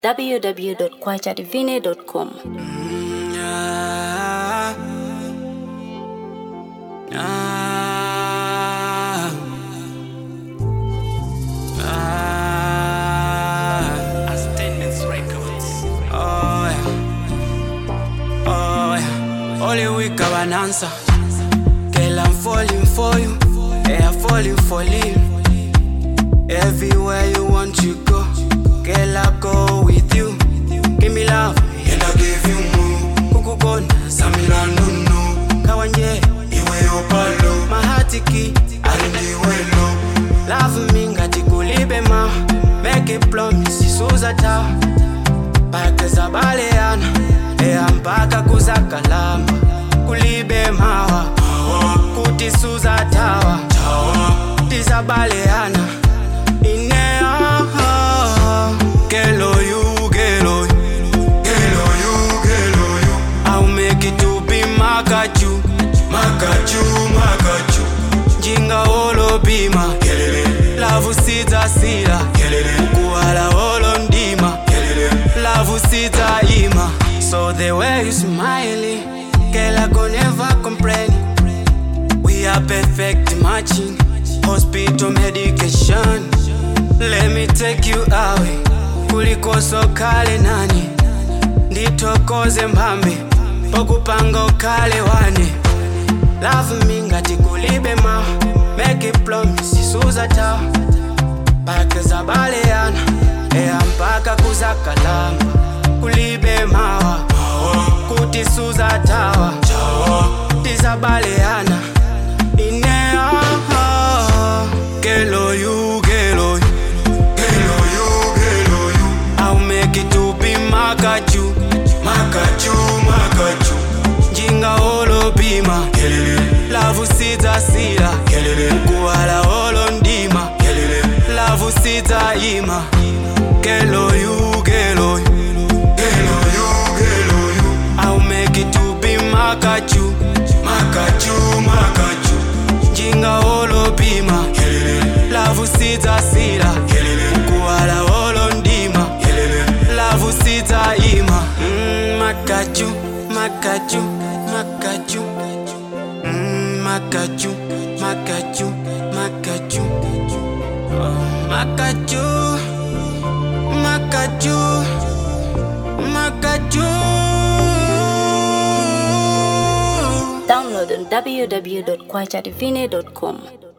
www.kwachadivine.com. Only we can an answer. Girl, I'm falling for you. Yeah, I'm falling for you. Everywhere you want to go, girl, I'll go with you. Give me love, and I'll give you more. Kukukona, samina nunu. Kawanje, iwe opalo. Mahatiki, alindiwelo. Love me, ngati kulibe ma. Make a promise, isuza ta. Pake za baleana. Mpaka kuzakalamba kulibe mawa kuti suza tawa tizabaleana inea gelo you I'll make it to be makachu jinga olo bima lavu sita sila kuala olo ndima lavu sita ima. So the way you smiling, girl, I could never complain. We are perfect matching, hospital medication. Let me take you away, kuliko sokale nani. Nditokoze mbambe, pokupanga ukale wane. Love me ngati kulibe ma, make a promise, isuza ta. Pake za baleana, mpaka kuzakalamba kulibe mawa kuti suza tawa tizabaleana inea gelo you I'll make it to be makachu jinga olo bima lavu sita sila kuala olo ndima lavu sita ima gelo you I'll make it to be makachu jinga olo bima lavu sita sila kuala olo ndima lavu sita ima makachu makachu Download on www.kwachadivine.com.